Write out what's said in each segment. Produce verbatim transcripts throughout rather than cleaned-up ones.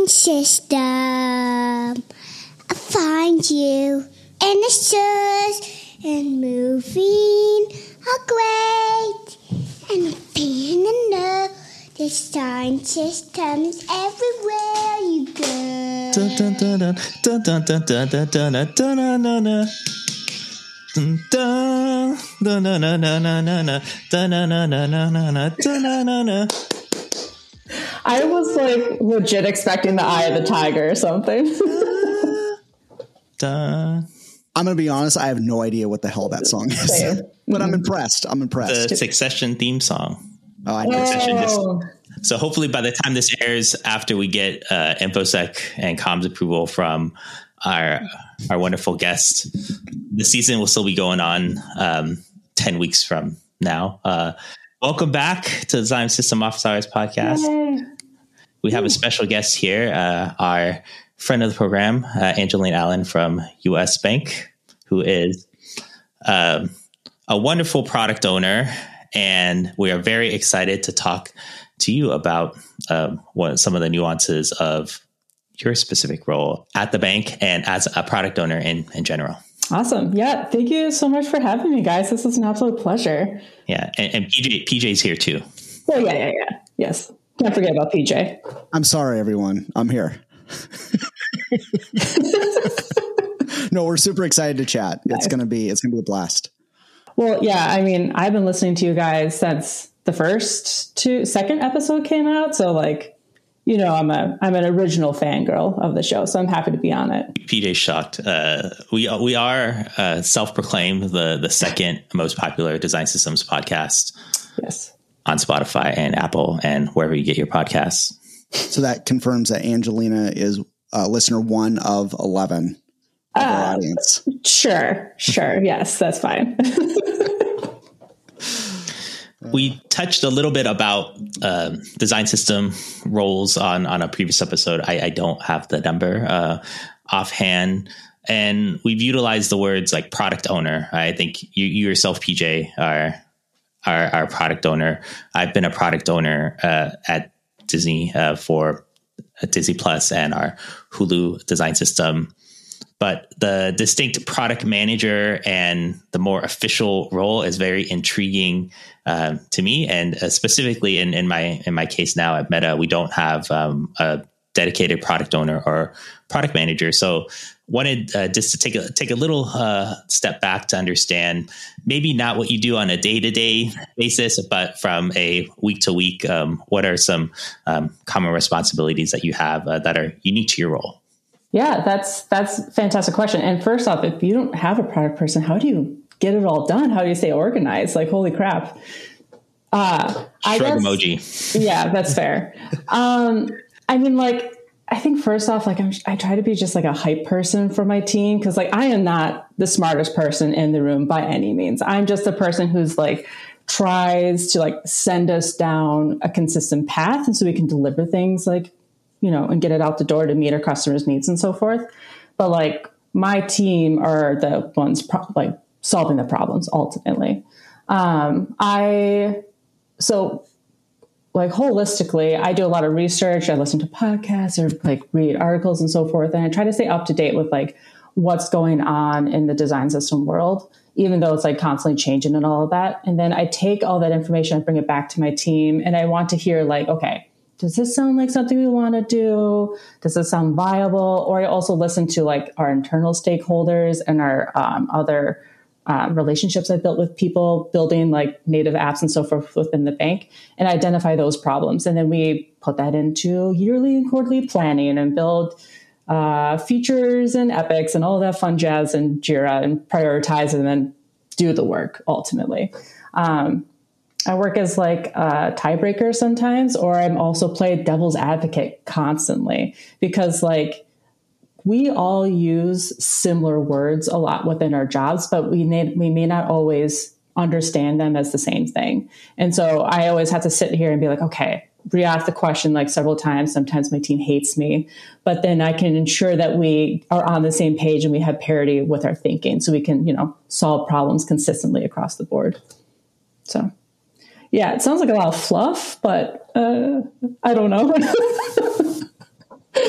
design system. I find you in the stores and moving are great. And I'm feeling the know design systems everywhere you go. Dun dun dun dun dun dun dun dun dun dun dun dun dun dun. I was like legit expecting the Eye of the Tiger or something. I'm gonna be honest, I have no idea what the hell that song is. Same. But I'm impressed. I'm impressed. The Succession theme song. Oh, I know. Oh. So hopefully by the time this airs, after we get uh, InfoSec and comms approval from our our wonderful guest, the season will still be going on um, ten weeks from now. Uh, welcome back to the Design System Office Hours podcast. Yay. We have a special guest here, uh, our friend of the program, uh, Angeline Allen from U S Bank, who is um, a wonderful product owner. And we are very excited to talk to you about um, what some of the nuances of your specific role at the bank and as a product owner in, in general. Awesome. Yeah. Thank you so much for having me, guys. This is an absolute pleasure. Yeah. And, and P J, P J's here too. Oh, yeah, yeah, yeah. Yes. Can't forget about P J. I'm sorry, everyone. I'm here. No, we're super excited to chat. It's going to be, it's going to be a blast. Well, yeah, I mean, I've been listening to you guys since the first two, second episode came out. So like, you know, I'm a, I'm an original fangirl of the show, so I'm happy to be on it. P J's shocked. Uh, we, we are uh, self-proclaimed the, the second most popular design systems podcast. Yes. On Spotify and Apple and wherever you get your podcasts. So that confirms that Angelina is uh, listener one of eleven of uh, our audience. Sure. Sure. Yes, that's fine. We touched a little bit about uh, design system roles on, on a previous episode. I, I don't have the number uh, offhand. And we've utilized the words like product owner. I think you, you yourself, P J, are Our, our product owner. I've been a product owner uh, at Disney uh, for Disney Plus and our Hulu design system. But the distinct product manager and the more official role is very intriguing uh, to me. And uh, specifically in, in my in my case now at Meta, we don't have um, a dedicated product owner or product manager. So wanted uh, just to take a take a little uh, step back to understand maybe not what you do on a day-to-day basis, but from a week-to-week, um, what are some um, common responsibilities that you have uh, that are unique to your role? Yeah, that's that's a fantastic question. And first off, if you don't have a product person, how do you get it all done? How do you stay organized? Like, holy crap. Uh, I Shrug guess, emoji. Yeah, that's fair. um, I mean, like, I think first off, like I'm, I try to be just like a hype person for my team. Cause like, I am not the smartest person in the room by any means. I'm just the person who's like, tries to like send us down a consistent path. And so we can deliver things like, you know, and get it out the door to meet our customers' needs and so forth. But like my team are the ones pro- like solving the problems ultimately. Um, I, so like holistically, I do a lot of research. I listen to podcasts or like read articles and so forth. And I try to stay up to date with like what's going on in the design system world, even though it's like constantly changing and all of that. And then I take all that information and bring it back to my team. And I want to hear like, okay, does this sound like something we want to do? Does this sound viable? Or I also listen to like our internal stakeholders and our um, other Um, relationships I built with people building like native apps and so forth within the bank and identify those problems. And then we put that into yearly and quarterly planning and build uh, features and epics and all that fun jazz and Jira and prioritize and then do the work ultimately. Um, I work as like a tiebreaker sometimes, or I'm also play devil's advocate constantly because like we all use similar words a lot within our jobs, but we may, we may not always understand them as the same thing. And so I always have to sit here and be like, okay, re-ask the question like several times. Sometimes my team hates me, but then I can ensure that we are on the same page and we have parity with our thinking so we can, you know, solve problems consistently across the board. So yeah, it sounds like a lot of fluff, but uh, I don't know.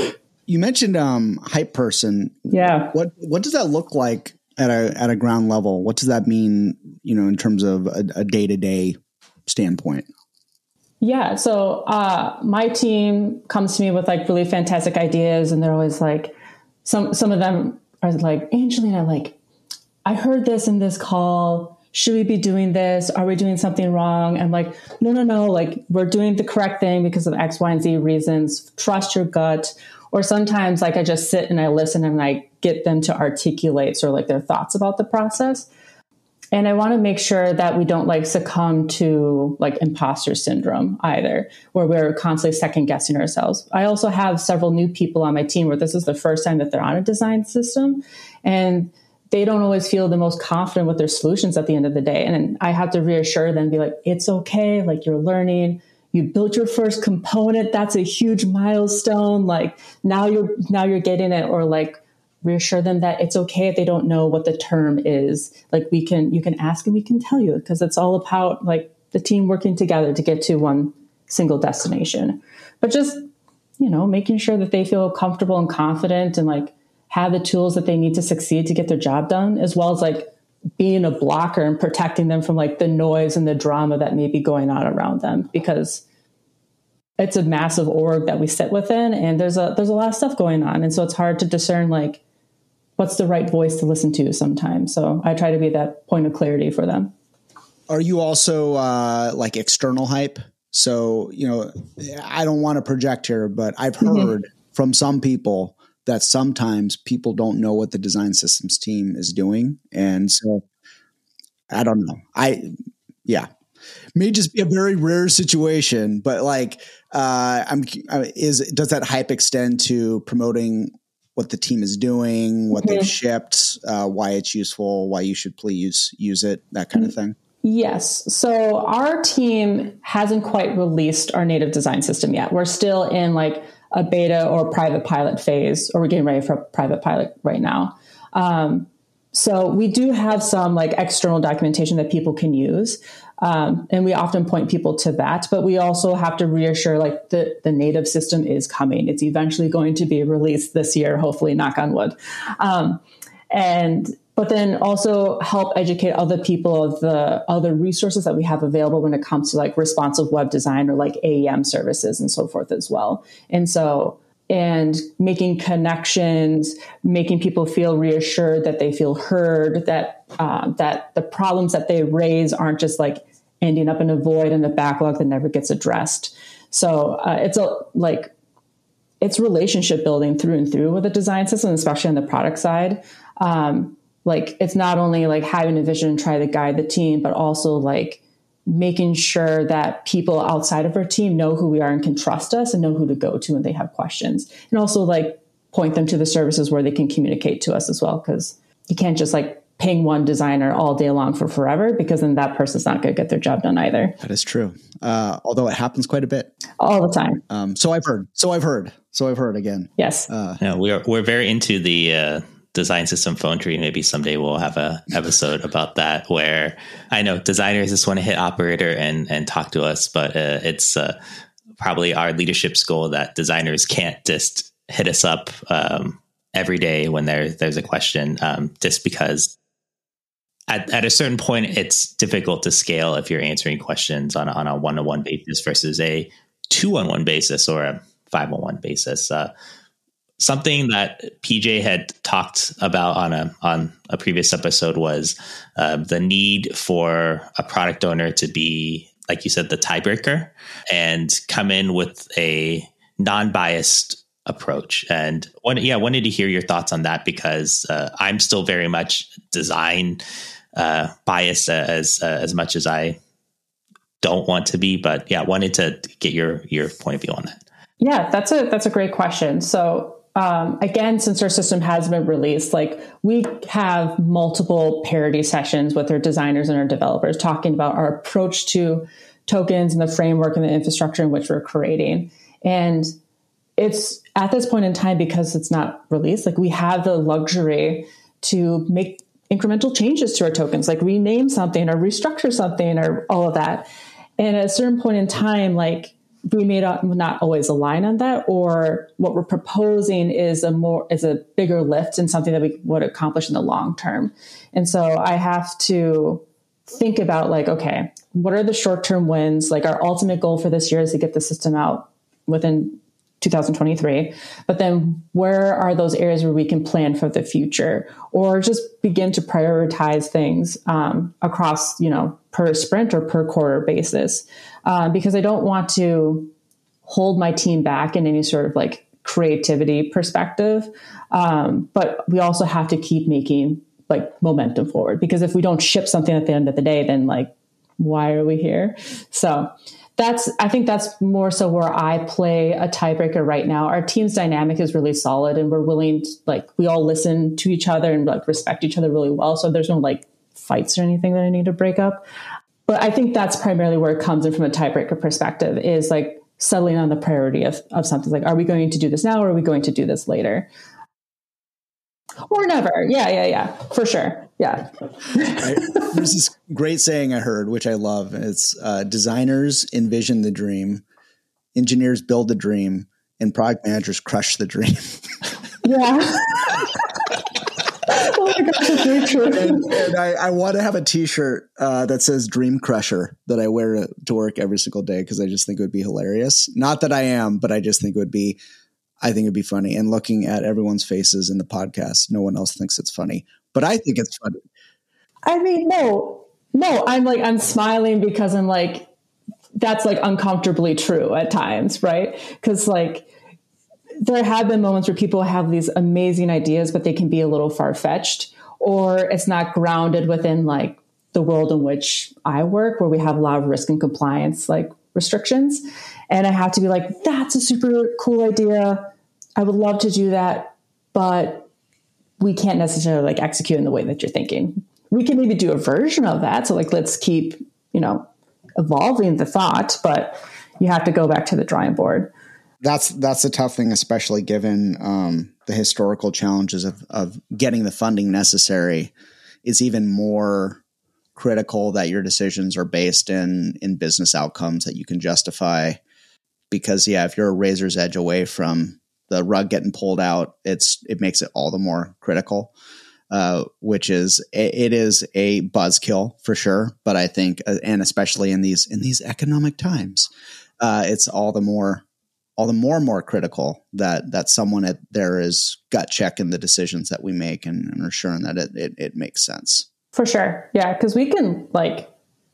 You mentioned um, hype person. Yeah. What what does that look like at a at a ground level? What does that mean, you know, in terms of a day to day standpoint? Yeah. So uh, my team comes to me with like really fantastic ideas, and they're always like, some some of them are like, Angelina, like, I heard this in this call. Should we be doing this? Are we doing something wrong? I'm like, no, no, no. Like, we're doing the correct thing because of X, Y, and Z reasons. Trust your gut. Or sometimes like I just sit and I listen and I get them to articulate sort of like their thoughts about the process. And I want to make sure that we don't like succumb to like imposter syndrome either, where we're constantly second guessing ourselves. I also have several new people on my team where this is the first time that they're on a design system, and they don't always feel the most confident with their solutions at the end of the day. And I have to reassure them, be like, it's okay. Like, you're learning, you built your first component. That's a huge milestone. Like, now you're, now you're getting it. Or like, reassure them that it's okay if they don't know what the term is. Like, we can, you can ask and we can tell you, because it's all about like the team working together to get to one single destination. But just, you know, making sure that they feel comfortable and confident and like have the tools that they need to succeed to get their job done, as well as like being a blocker and protecting them from like the noise and the drama that may be going on around them, because it's a massive org that we sit within, and there's a, there's a lot of stuff going on. And so it's hard to discern like what's the right voice to listen to sometimes. So I try to be that point of clarity for them. Are you also uh, like external hype? So, you know, I don't want to project here, but I've heard mm-hmm. from some people that sometimes people don't know what the design systems team is doing. And so I don't know. I, yeah, may just be a very rare situation, but like, uh, I'm, is, does that hype extend to promoting what the team is doing, what mm-hmm. they've shipped, uh, why it's useful, why you should please use it, that kind of thing? Yes. So our team hasn't quite released our native design system yet. We're still in like a beta or private pilot phase, or we're getting ready for a private pilot right now. Um, so we do have some like external documentation that people can use. Um, and we often point people to that, but we also have to reassure like the, the native system is coming. It's eventually going to be released this year, hopefully, knock on wood. Um, and but then also help educate other people of the other resources that we have available when it comes to like responsive web design or like A E M services and so forth as well. And so, and making connections, making people feel reassured that they feel heard, that, uh, that the problems that they raise aren't just like ending up in a void in the backlog that never gets addressed. So uh, it's a, like, it's relationship building through and through with a design system, especially on the product side. Um, Like, it's not only like having a vision and try to guide the team, but also like making sure that people outside of our team know who we are and can trust us and know who to go to when they have questions. And also like point them to the services where they can communicate to us as well. Because you can't just like ping one designer all day long for forever, because then that person's not going to get their job done either. That is true. Uh, although it happens quite a bit. All the time. Um, so I've heard. So I've heard. So I've heard again. Yes. Uh, yeah, we're, we're very into the... Uh, design system phone tree. Maybe someday we'll have a episode about that, where I know designers just want to hit operator and and talk to us, but uh, it's uh, probably our leadership's goal that designers can't just hit us up um, every day when there there's a question, um, just because at, at a certain point it's difficult to scale if you're answering questions on a, on a one-on-one basis versus a two-on-one basis or a five-on-one basis. Uh, Something that P J had talked about on a on a previous episode was uh, the need for a product owner to be, like you said, the tiebreaker and come in with a non-biased approach. And one, yeah, I wanted to hear your thoughts on that, because uh, I'm still very much design uh, biased as uh, as much as I don't want to be. But yeah, I wanted to get your your point of view on that. Yeah, that's a that's a great question. So. Um, again, since our system has been released, like we have multiple parity sessions with our designers and our developers talking about our approach to tokens and the framework and the infrastructure in which we're creating. And it's at this point in time, because it's not released, like we have the luxury to make incremental changes to our tokens, like rename something or restructure something or all of that. And at a certain point in time, like we may not, not always align on that, or what we're proposing is a more is a bigger lift and something that we would accomplish in the long term. And so I have to think about like, okay, what are the short-term wins? Like our ultimate goal for this year is to get the system out within two thousand twenty-three. But then where are those areas where we can plan for the future, or just begin to prioritize things um, across, you know, per sprint or per quarter basis? Uh, because I don't want to hold my team back in any sort of like creativity perspective. Um, but we also have to keep making like momentum forward, because if we don't ship something at the end of the day, then like, why are we here? So that's, I think that's more so where I play a tiebreaker right now. Our team's dynamic is really solid, and we're willing to, like, we all listen to each other and like respect each other really well. So there's no like fights or anything that I need to break up. But I think that's primarily where it comes in from a tiebreaker perspective, is like settling on the priority of, of something. Like, are we going to do this now, or are we going to do this later? Or never. Yeah, yeah, yeah, for sure. Yeah. I, there's this great saying I heard, which I love. It's uh, designers envision the dream, engineers build the dream, and product managers crush the dream. Yeah. Oh my gosh, that's very true. And, and I, I want to have a T-shirt uh, that says "Dream Crusher" that I wear to, to work every single day, because I just think it would be hilarious. Not that I am, but I just think it would be. I think it'd be funny. And looking at everyone's faces in the podcast, no one else thinks it's funny, but I think it's funny. I mean, no, no, I'm like, I'm smiling because I'm like, that's like uncomfortably true at times, right? Because like, there have been moments where people have these amazing ideas, but they can be a little far-fetched, or it's not grounded within like the world in which I work, where we have a lot of risk and compliance like restrictions. And I have to be like, that's a super cool idea. I would love to do that, but we can't necessarily like execute in the way that you're thinking. We can maybe do a version of that. So like, let's keep, you know, evolving the thought, but you have to go back to the drawing board. That's, that's a tough thing, especially given um, the historical challenges of, of getting the funding necessary. Is even more critical that your decisions are based in, in business outcomes that you can justify. Because yeah, if you're a razor's edge away from the rug getting pulled out, it's, it makes it all the more critical, uh, which is, it is a buzzkill for sure. But I think, uh, and especially in these, in these economic times, uh, it's all the more, all the more and more critical that, that someone at there is gut checking the decisions that we make, and, and ensuring that it, it, it makes sense. For sure. Yeah. Cause we can like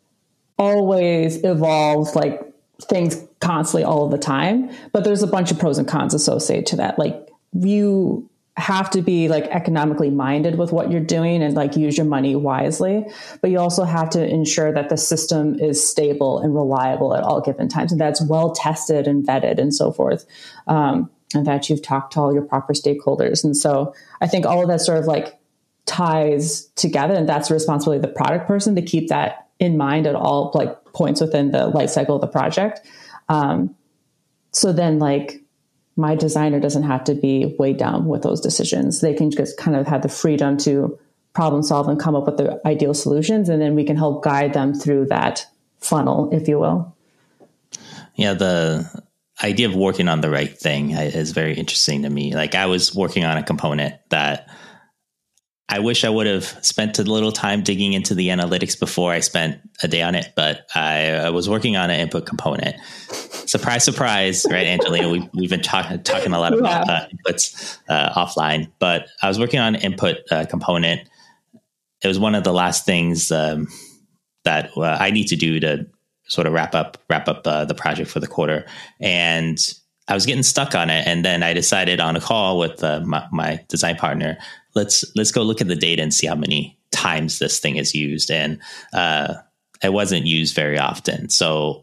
always evolve like things constantly all of the time, but there's a bunch of pros and cons associated to that. Like, you have to be like economically minded with what you're doing and like use your money wisely, but you also have to ensure that the system is stable and reliable at all given times, and that's well tested and vetted and so forth. Um, and that you've talked to all your proper stakeholders. And so I think all of that sort of like ties together, and that's the responsibility of the product person to keep that in mind at all like points within the life cycle of the project. Um, so then like my designer doesn't have to be weighed down with those decisions. They can just kind of have the freedom to problem solve and come up with the ideal solutions. And then we can help guide them through that funnel, if you will. Yeah. The idea of working on the right thing is very interesting to me. Like, I was working on a component that I wish I would have spent a little time digging into the analytics before I spent a day on it, but I, I was working on an input component. Surprise, surprise, right, Angelina? We, we've been talk, talking a lot about uh, inputs uh, offline, but I was working on an input uh, component. It was one of the last things um, that uh, I need to do to sort of wrap up wrap up uh, the project for the quarter, and I was getting stuck on it. And then I decided on a call with uh, my, my design partner, let's let's go look at the data and see how many times this thing is used. And uh, it wasn't used very often. So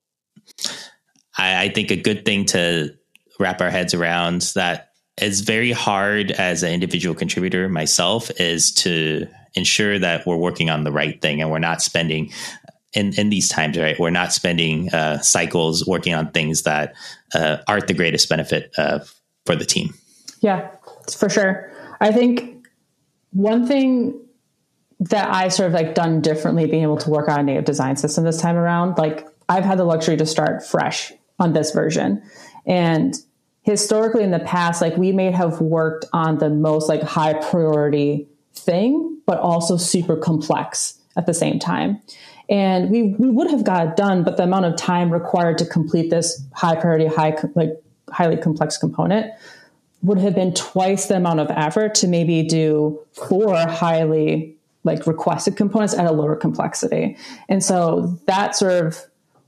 I, I think a good thing to wrap our heads around that is very hard as an individual contributor myself is to ensure that we're working on the right thing, and we're not spending in, in these times, right? We're not spending uh, cycles working on things that uh, aren't the greatest benefit uh, for the team. Yeah, for sure. I think one thing that I sort of like done differently being able to work on a native design system this time around, like I've had the luxury to start fresh on this version. And historically in the past, like we may have worked on the most like high priority thing, but also super complex at the same time. And we, we would have got it done, but the amount of time required to complete this high priority, high, like highly complex component would have been twice the amount of effort to maybe do four highly like requested components at a lower complexity. And so that sort of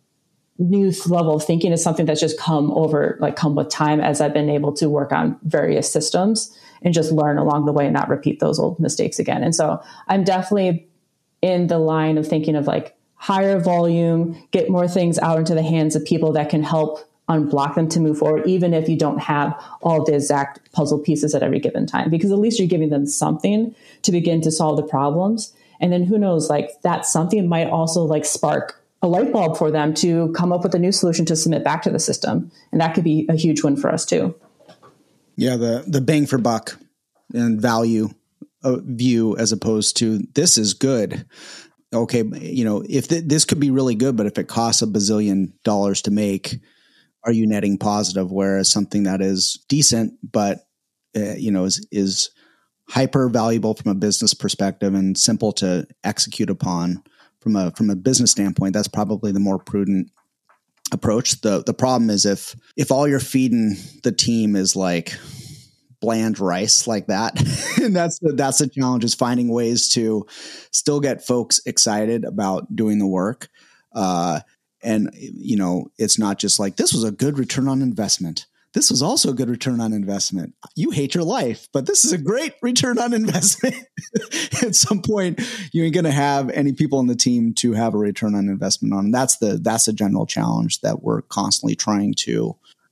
new level of thinking is something that's just come over, like come with time as I've been able to work on various systems and just learn along the way and not repeat those old mistakes again. And so I'm definitely in the line of thinking of like higher volume, get more things out into the hands of people that can help unblock them to move forward, even if you don't have all the exact puzzle pieces at every given time, because at least you're giving them something to begin to solve the problems. And then who knows, like that something might also like spark a light bulb for them to come up with a new solution to submit back to the system. And that could be a huge win for us too. Yeah. The, the bang for buck and value uh, view, as opposed to this is good. Okay. You know, if th- this could be really good, but if it costs a bazillion dollars to make, are you netting positive? Whereas something that is decent, but uh, you know, is, is hyper valuable from a business perspective and simple to execute upon from a, from a business standpoint, that's probably the more prudent approach. The, the problem is if, if all you're feeding the team is like bland rice like that, and that's the, that's the challenge, is finding ways to still get folks excited about doing the work. Uh, and you know, it's not just like, this was a good return on investment. This was also a good return on investment. You hate your life, but this is a great return on investment. At some point, you ain't going to have any people on the team to have a return on investment on. And that's the, that's the general challenge that we're constantly trying to,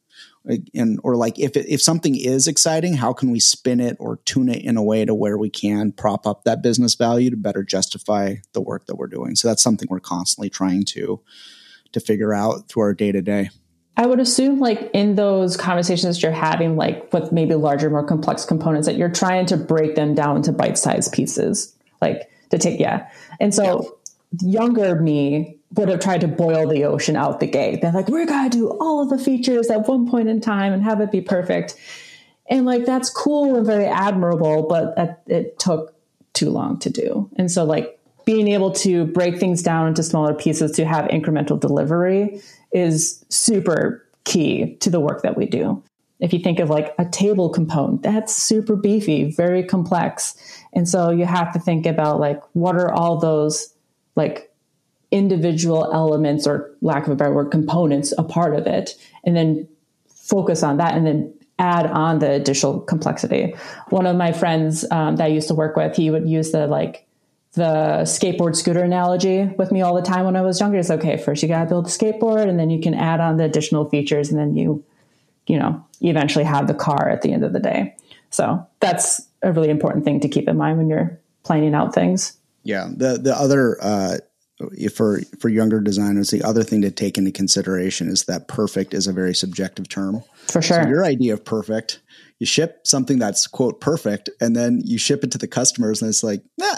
and, or like if, it, if something is exciting, how can we spin it or tune it in a way to where we can prop up that business value to better justify the work that we're doing? So that's something we're constantly trying to, to figure out through our day to day. I would assume like in those conversations you're having, like with maybe larger, more complex components, that you're trying to break them down into bite-sized pieces, like to take, yeah. And so yeah. Younger me would have tried to boil the ocean out the gate. They're like, we're going to do all of the features at one point in time and have it be perfect. And like, that's cool and very admirable, but it took too long to do. And so like being able to break things down into smaller pieces to have incremental delivery is super key to the work that we do. If you think of like a table component, that's super beefy, very complex. And so you have to think about like, what are all those like individual elements, or lack of a better word, components, a part of it, and then focus on that and then add on the additional complexity. One of my friends um, that I used to work with, he would use the like the skateboard scooter analogy with me all the time when I was younger. It's okay, first you got to build the skateboard and then you can add on the additional features and then you, you know, eventually have the car at the end of the day. So that's a really important thing to keep in mind when you're planning out things. Yeah. The, the other, uh, for, for younger designers, the other thing to take into consideration is that perfect is a very subjective term. For sure. So your idea of perfect, you ship something that's quote perfect, and then you ship it to the customers and it's like, nah,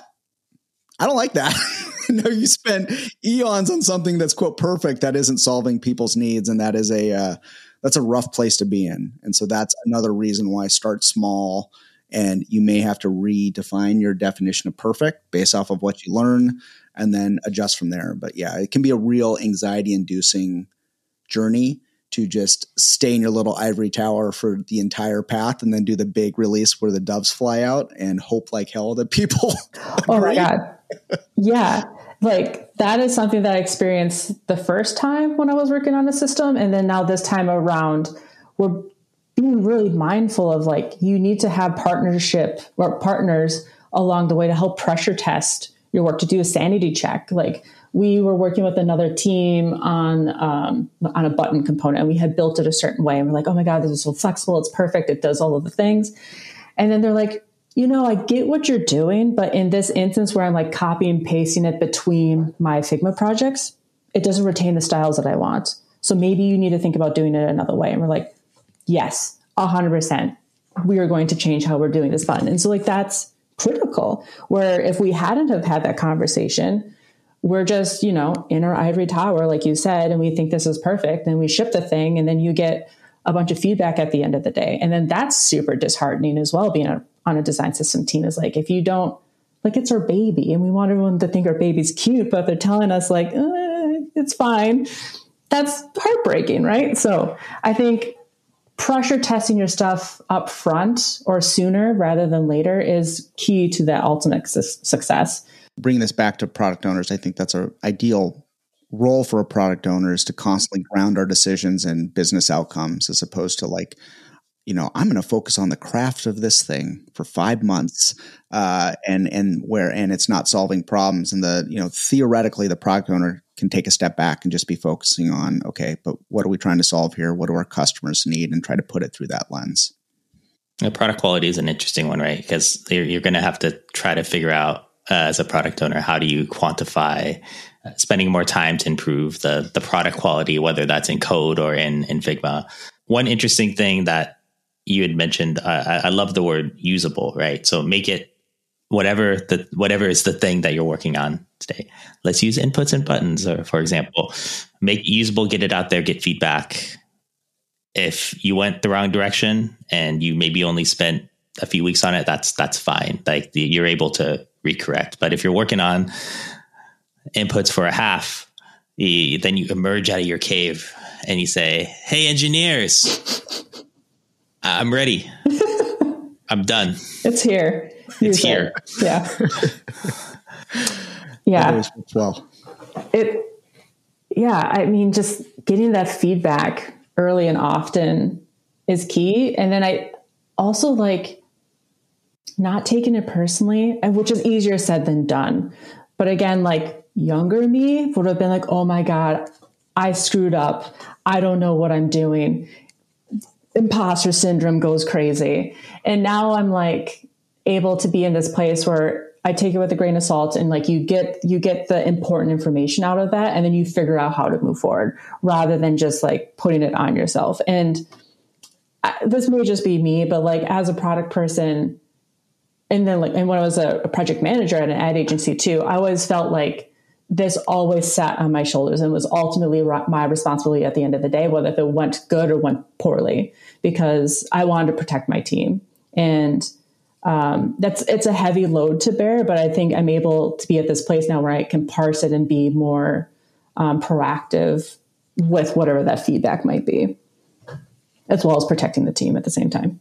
I don't like that. No, you spend eons on something that's quote perfect that isn't solving people's needs, and that is a uh, that's a rough place to be in. And so that's another reason why start small, and you may have to redefine your definition of perfect based off of what you learn, and then adjust from there. But yeah, it can be a real anxiety-inducing journey to just stay in your little ivory tower for the entire path and then do the big release where the doves fly out and hope like hell that people Oh my God. Yeah. Like that is something that I experienced the first time when I was working on the system. And then now this time around, we're being really mindful of like, you need to have partnership or partners along the way to help pressure test your work, to do a sanity check. Like we were working with another team on, um, on a button component, and we had built it a certain way. And we're like, oh my God, this is so flexible. It's perfect. It does all of the things. And then they're like, you know, I get what you're doing, but in this instance where I'm like copy and pasting it between my Figma projects, it doesn't retain the styles that I want. So maybe you need to think about doing it another way. And we're like, yes, a hundred percent. We are going to change how we're doing this button. And so like, that's critical, where if we hadn't have had that conversation, we're just, you know, in our ivory tower, like you said, and we think this is perfect, and we ship the thing, and then you get a bunch of feedback at the end of the day. And then that's super disheartening as well. Being a, on a design system team is like, if you don't, like, it's our baby and we want everyone to think our baby's cute, but they're telling us like, eh, it's fine. That's heartbreaking, right? So I think pressure testing your stuff up front or sooner rather than later is key to that ultimate su- success. Bringing this back to product owners, I think that's an ideal role for a product owner, is to constantly ground our decisions in business outcomes, as opposed to like, you know, I'm going to focus on the craft of this thing for five months, uh, and and where and it's not solving problems. And the you know theoretically, the product owner can take a step back and just be focusing on, okay, but what are we trying to solve here? What do our customers need? And try to put it through that lens. Yeah, product quality is an interesting one, right? Because you're, you're going to have to try to figure out uh, as a product owner, how do you quantify uh, spending more time to improve the the product quality, whether that's in code or in in Figma. One interesting thing that you had mentioned, uh, I, I love the word usable, right? So make it whatever the whatever is the thing that you're working on today. Let's use inputs and buttons, or for example, make it usable, get it out there, get feedback. If you went the wrong direction and you maybe only spent a few weeks on it, that's that's fine. Like the, you're able to recorrect. But if you're working on inputs for a half, you, then you emerge out of your cave and you say, "Hey, engineers, I'm ready. I'm done. It's here. It's here." Yeah. Yeah. Well, it, yeah. I mean, just getting that feedback early and often is key. And then I also like not taking it personally, which is easier said than done. But again, like younger me would have been like, oh my God, I screwed up. I don't know what I'm doing. Imposter syndrome goes crazy. And now I'm like able to be in this place where I take it with a grain of salt, and like you get, you get the important information out of that. And then you figure out how to move forward rather than just like putting it on yourself. And I, this may just be me, but like as a product person, and then like, and when I was a, a project manager at an ad agency too, I always felt like this always sat on my shoulders and was ultimately my responsibility at the end of the day, whether it went good or went poorly, because I wanted to protect my team. And um, that's, it's a heavy load to bear, but I think I'm able to be at this place now where I can parse it and be more um, proactive with whatever that feedback might be, as well as protecting the team at the same time.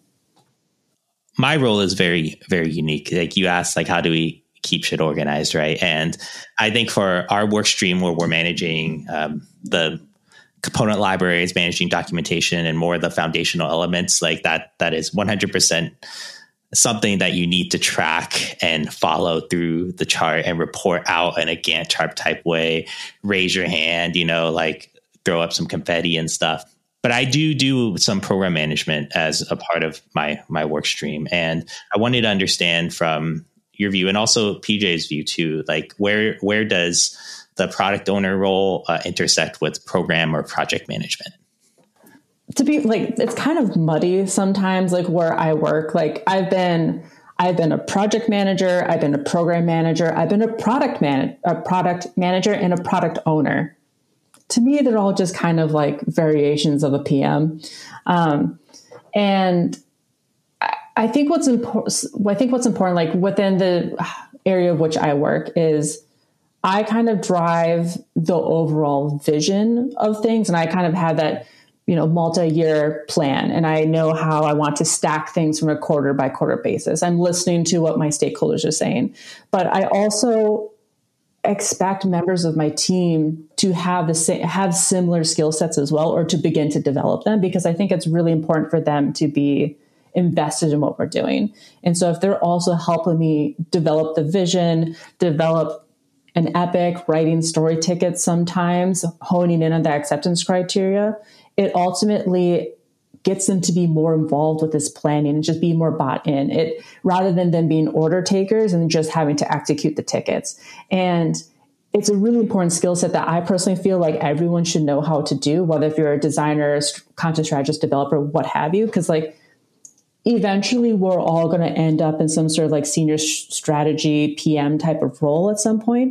My role is very, very unique. Like you asked, like, how do we keep shit organized, right? And I think for our work stream where we're managing um, the component libraries, managing documentation, and more of the foundational elements, like that, that is one hundred percent something that you need to track and follow through the chart and report out in a Gantt chart type way. Raise your hand, you know, like throw up some confetti and stuff. But I do do some program management as a part of my my work stream. And I wanted to understand from your view, and also P J's view too, like where where does the product owner role uh, intersect with program or project management? To be like, it's kind of muddy sometimes, like where I work. Like I've been, I've been a project manager, I've been a program manager, I've been a product man, a product manager, and a product owner. To me, they're all just kind of like variations of a P M. Um, and I, I think what's important, I think what's important, like within the area of which I work, is I kind of drive the overall vision of things. And I kind of have that, you know, multi-year plan. And I know how I want to stack things from a quarter by quarter basis. I'm listening to what my stakeholders are saying, but I also expect members of my team to have the same, have similar skill sets as well, or to begin to develop them, because I think it's really important for them to be invested in what we're doing. And so if they're also helping me develop the vision, develop an epic, writing story tickets, sometimes honing in on the acceptance criteria, it ultimately gets them to be more involved with this planning and just be more bought in it, rather than them being order takers and just having to execute the tickets. And it's a really important skill set that I personally feel like everyone should know how to do, whether if you're a designer, content strategist, developer, what have you, because like eventually we're all going to end up in some sort of like senior strategy P M type of role at some point.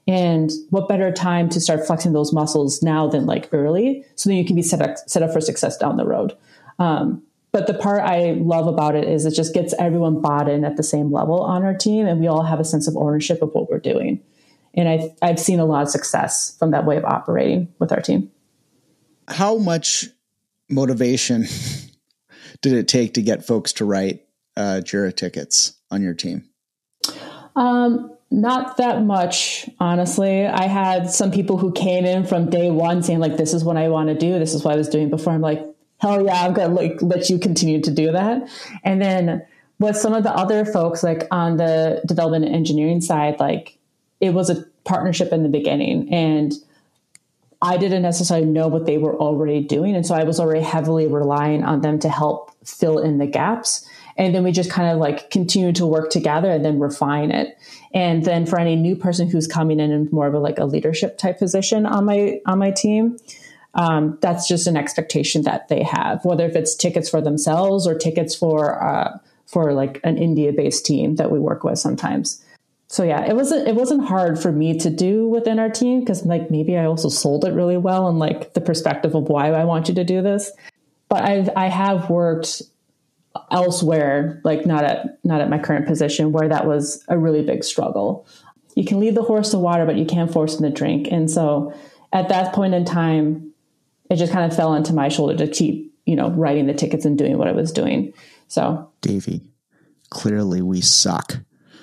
And what better time to start flexing those muscles now than like early, so that you can be set up, set up for success down the road. Um, but the part I love about it is it just gets everyone bought in at the same level on our team, and we all have a sense of ownership of what we're doing. And I've, I've seen a lot of success from that way of operating with our team. How much motivation did it take to get folks to write uh, Jira tickets on your team? Um, not that much, honestly. I had some people who came in from day one saying like, this is what I want to do. This is what I was doing before. I'm like, hell yeah, I'm going to like, let you continue to do that. And then with some of the other folks, like on the development and engineering side, like it was a partnership in the beginning, and I didn't necessarily know what they were already doing. And so I was already heavily relying on them to help fill in the gaps. And then we just kind of like continue to work together and then refine it. And then for any new person who's coming in in more of a like a leadership type position on my on my team, um, that's just an expectation that they have, whether if it's tickets for themselves or tickets for uh, for like an India-based team that we work with sometimes. So yeah, it wasn't it wasn't hard for me to do within our team, because like maybe I also sold it really well and like the perspective of why I want you to do this. But I've I have worked elsewhere, like not at not at my current position, where that was a really big struggle. You can lead the horse to water, but you can't force him to drink. And so at that point in time, it just kind of fell onto my shoulder to keep, you know, writing the tickets and doing what I was doing. So Davey, clearly we suck.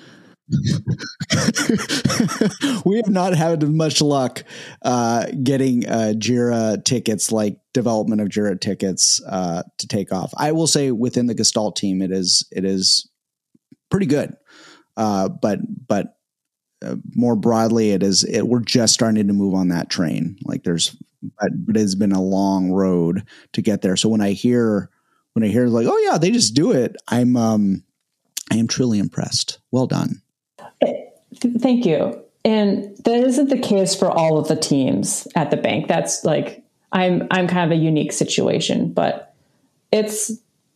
We have not had much luck uh, getting uh, Jira tickets, like development of Jira tickets, uh, to take off. I will say within the Gestalt team, it is it is pretty good, uh, but but uh, more broadly, it is it, we're just starting to move on that train. Like there's, but, but it has been a long road to get there. So when I hear when I hear like, oh yeah, they just do it, I'm um, I am truly impressed. Well done. Thank you. And that isn't the case for all of the teams at the bank. That's like, I'm, I'm kind of a unique situation, but it's,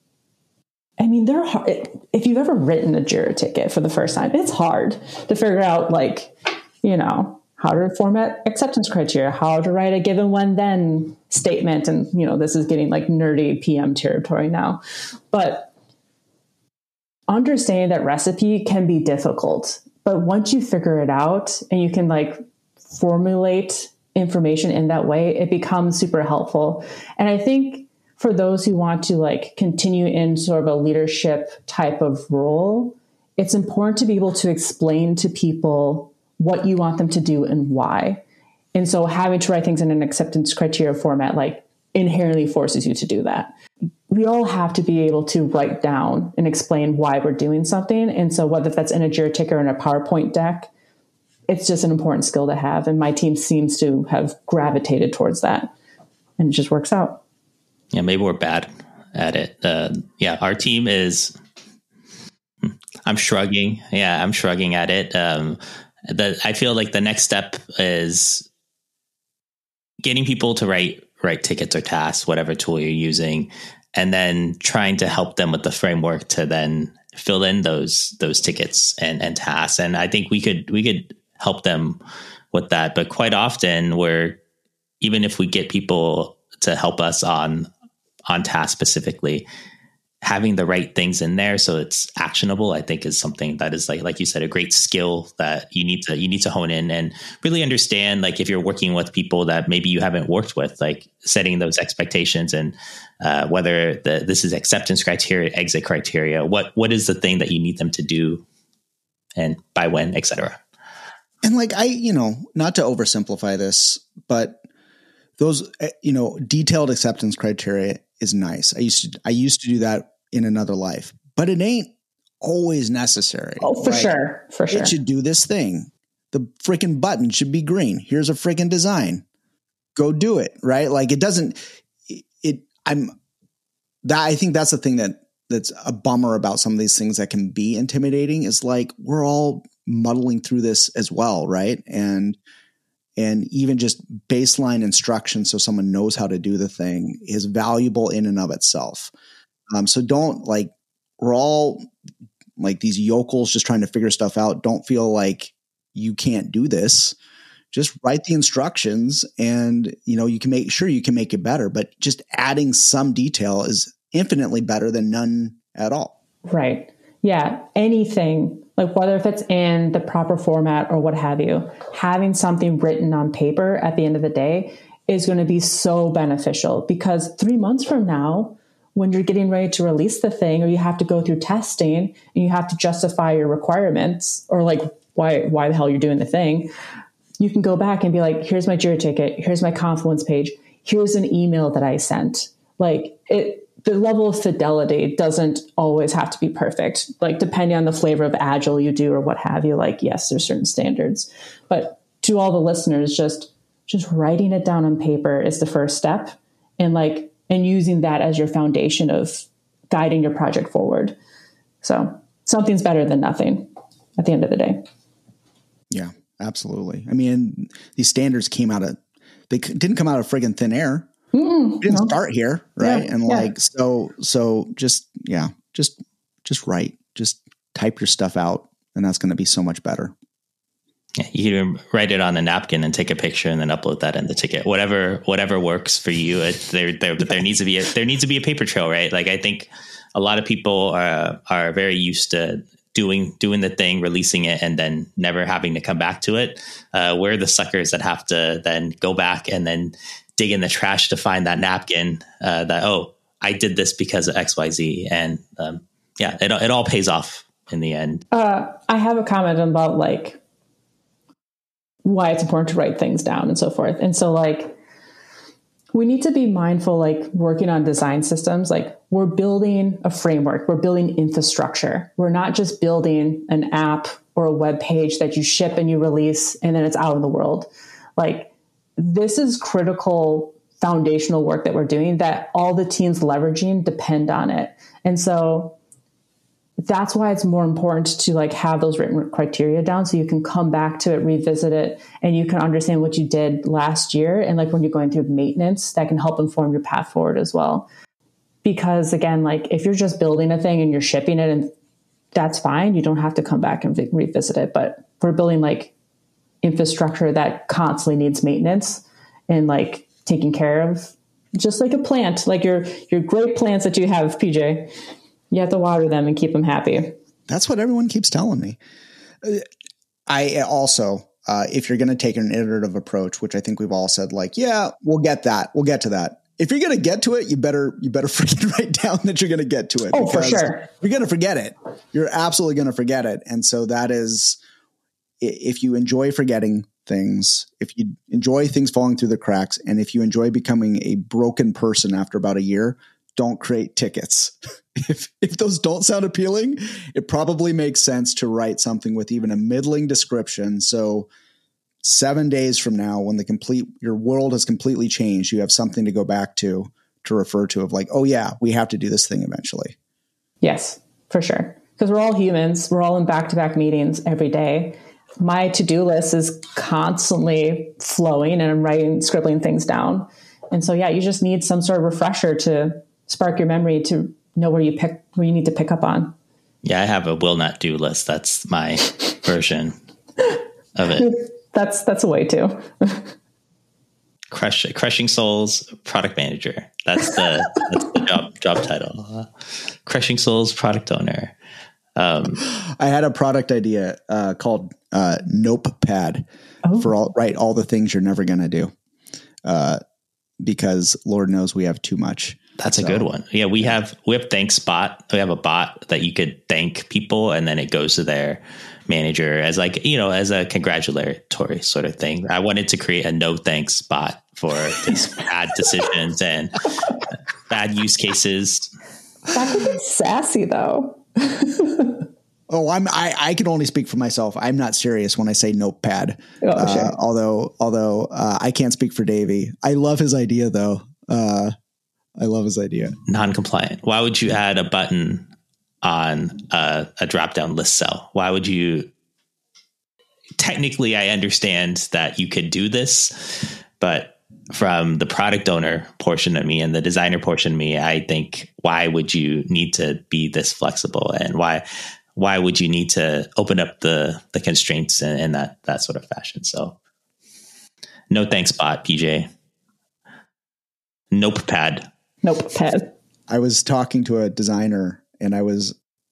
I mean, they're hard. If you've ever written a Jira ticket for the first time, it's hard to figure out like, you know, how to format acceptance criteria, how to write a given when then statement. And, you know, this is getting like nerdy P M territory now, but understanding that recipe can be difficult. But once you figure it out and you can like formulate information in that way, it becomes super helpful. And I think for those who want to like continue in sort of a leadership type of role, it's important to be able to explain to people what you want them to do and why. And so having to write things in an acceptance criteria format like inherently forces you to do that. We all have to be able to write down and explain why we're doing something. And so whether that's in a Jira ticket or in a PowerPoint deck, it's just an important skill to have. And my team seems to have gravitated towards that, and it just works out. Yeah, maybe we're bad at it. Uh, yeah, our team is, I'm shrugging. Yeah, I'm shrugging at it. Um, the, I feel like the next step is getting people to write write tickets or tasks, whatever tool you're using, and then trying to help them with the framework to then fill in those those tickets and, and tasks. And I think we could we could help them with that. But quite often, we're even if we get people to help us on on tasks specifically, having the right things in there so it's actionable, I think is something that is like like you said, a great skill that you need to you need to hone in and really understand. Like if you're working with people that maybe you haven't worked with, like setting those expectations and uh, whether the, this is acceptance criteria, exit criteria, what what is the thing that you need them to do and by when, et cetera. And like I, you know, not to oversimplify this, but those, you know, detailed acceptance criteria is nice. I used to I used to do that in another life, but it ain't always necessary. Oh, for like, sure. For sure. It should do this thing. The freaking button should be green. Here's a freaking design. Go do it. Right. Like it doesn't, it, it I'm that, I think that's the thing that that's a bummer about some of these things that can be intimidating is like, we're all muddling through this as well. Right. And, and even just baseline instruction so someone knows how to do the thing is valuable in and of itself. Um, so don't like, we're all like these yokels just trying to figure stuff out. Don't feel like you can't do this. just write the instructions and, you know, you can make sure you can make it better, but just adding some detail is infinitely better than none at all. Right. Yeah. Anything, like whether if it's in the proper format or what have you, having something written on paper at the end of the day is going to be so beneficial, because three months from now, when you're getting ready to release the thing, or you have to go through testing and you have to justify your requirements, or like why, why the hell you're doing the thing, you can go back and be like, here's my Jira ticket. Here's my Confluence page. Here's an email that I sent. Like it, the level of fidelity doesn't always have to be perfect. Like depending on the flavor of Agile you do or what have you, like, yes, there's certain standards, but to all the listeners, just, just writing it down on paper is the first step. And like, and using that as your foundation of guiding your project forward. So something's better than nothing at the end of the day. Yeah. Absolutely. I mean, these standards came out of, they didn't come out of friggin' thin air. Mm-mm, we didn't no. start here. Right. Yeah, and yeah. like, so, so just, yeah, just, just write, just type your stuff out, and that's going to be so much better. Yeah, you can write it on a napkin and take a picture and then upload that in the ticket, whatever, whatever works for you. It, there, there, but there needs to be a, there needs to be a paper trail, right? Like I think a lot of people are, are very used to doing doing the thing, releasing it, and then never having to come back to it. Uh, we're the suckers that have to then go back and then dig in the trash to find that napkin uh, that, oh, I did this because of X, Y, Z. And um, yeah, it, it all pays off in the end. Uh, I have a comment about like why it's important to write things down and so forth. And so like, we need to be mindful, like working on design systems, like we're building a framework, we're building infrastructure. We're not just building an app or a web page that you ship and you release and then it's out in the world. Like this is critical foundational work that we're doing that all the teams leveraging depend on it. And so that's why it's more important to like have those written criteria down so you can come back to it, revisit it, and you can understand what you did last year. And like when you're going through maintenance, that can help inform your path forward as well. Because again, like if you're just building a thing and you're shipping it, and that's fine, you don't have to come back and v- revisit it. But we're building like infrastructure that constantly needs maintenance and like taking care of, just like a plant, like your, your great plants that you have, P J. You have to water them and keep them happy. That's what everyone keeps telling me. I also, uh, if you're going to take an iterative approach, which I think we've all said, like, yeah, we'll get that. We'll get to that. If you're going to get to it, you better, you better freaking write down that you're going to get to it. Oh, for sure. You're going to forget it. You're absolutely going to forget it. And so that is, if you enjoy forgetting things, if you enjoy things falling through the cracks, and if you enjoy becoming a broken person after about a year, don't create tickets. If if those don't sound appealing, it probably makes sense to write something with even a middling description. So seven days from now, when the complete your world has completely changed, you have something to go back to, to refer to of like, oh yeah, we have to do this thing eventually. Yes, for sure. Because we're all humans. We're all in back-to-back meetings every day. My to-do list is constantly flowing and I'm writing, scribbling things down. And so, yeah, you just need some sort of refresher to spark your memory to know where you pick, where you need to pick up on. Yeah, I have a will not do list. That's my version of it. That's that's a way too. Crush, Crushing Souls product manager. That's the that's the job job title. Uh, Crushing Souls product owner. Um, I had a product idea uh, called uh, Notepad oh. for all write all the things you're never going to do, uh, because Lord knows we have too much. That's so, a good one. Yeah, we have we have ThanksBot. We have a bot that you could thank people, and then it goes to their manager as like, you know, as a congratulatory sort of thing. I wanted to create a no thanks bot for just bad decisions and bad use cases. That could be sassy though. Oh, I'm I, I can only speak for myself. I'm not serious when I say Notepad. Oh, uh, sure. Although although uh, I can't speak for Davey. I love his idea though. Uh, I love his idea. Non-compliant. Why would you add a button on a, a drop-down list cell? Why would you? Technically, I understand that you could do this, but from the product owner portion of me and the designer portion of me, I think, why would you need to be this flexible, and why why would you need to open up the the constraints in, in that that sort of fashion? So No thanks, bot, P J. Nope pad. Nope pad. I was talking to a designer and I was,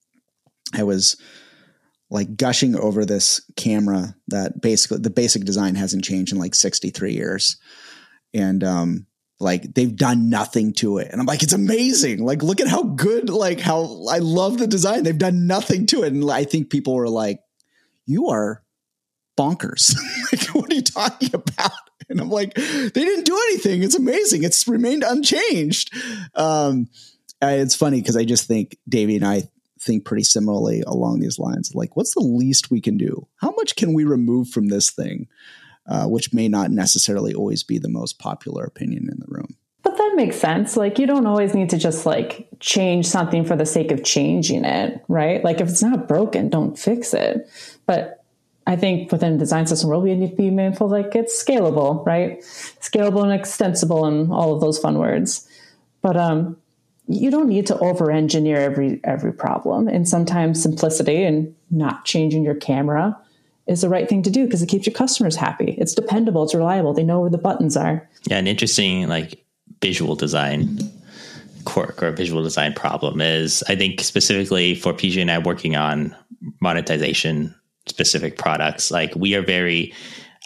I was like gushing over this camera that basically the basic design hasn't changed in like sixty-three years. And, um, like they've done nothing to it. And I'm like, it's amazing. Like, look at how good, like how I love the design. They've done nothing to it. And I think people were like, you are bonkers. Like, what are you talking about? And I'm like, they didn't do anything. It's amazing. It's remained unchanged. Um, it's funny because I just think Davey and I think pretty similarly along these lines. Like, what's the least we can do? How much can we remove from this thing? Uh, which may not necessarily always be the most popular opinion in the room. But that makes sense. Like, you don't always need to just like change something for the sake of changing it, right? Like, if it's not broken, don't fix it. But I think within design system world, we need to be mindful, like it's scalable, right? Scalable and extensible and all of those fun words. But um, you don't need to over-engineer every every problem. And sometimes simplicity and not changing your camera is the right thing to do because it keeps your customers happy. It's dependable. It's reliable. They know where the buttons are. Yeah. An interesting like visual design quirk or visual design problem is, I think specifically for P J and I working on monetization specific products, like we are very,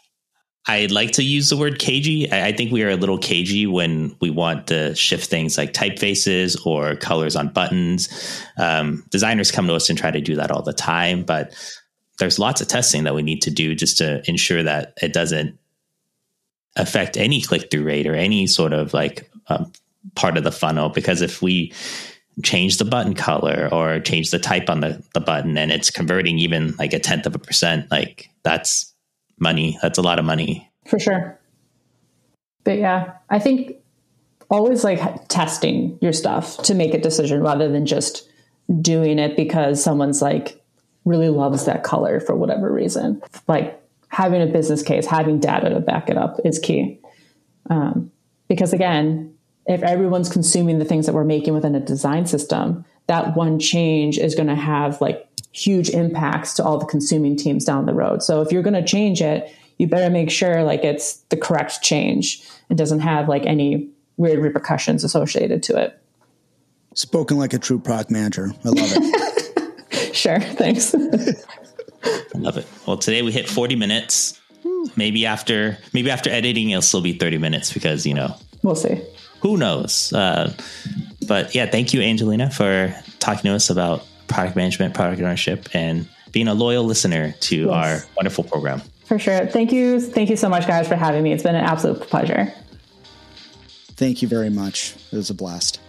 I like to use the word cagey. I, I think we are a little cagey when we want to shift things like typefaces or colors on buttons. Um, designers come to us and try to do that all the time, but there's lots of testing that we need to do just to ensure that it doesn't affect any click-through rate or any sort of like um, part of the funnel. Because if we change the button color or change the type on the, the button and it's converting even like a tenth of a percent, like that's money. That's a lot of money. For sure. But yeah, I think always like testing your stuff to make a decision rather than just doing it because someone's like, really loves that color for whatever reason. Like having a business case, having data to back it up is key. Um, because again, if everyone's consuming the things that we're making within a design system, that one change is going to have like huge impacts to all the consuming teams down the road. So if you're going to change it, you better make sure like it's the correct change and doesn't have like any weird repercussions associated to it. Spoken like a true product manager. I love it. Sure. Thanks. I love it. Well, today we hit forty minutes. Maybe after, maybe after editing, it'll still be thirty minutes because, you know, we'll see. Who knows? Uh, but yeah, thank you, Angelina, for talking to us about product management, product ownership, and being a loyal listener to yes. our wonderful program. For sure. Thank you. Thank you so much, guys, for having me. It's been an absolute pleasure. Thank you very much. It was a blast.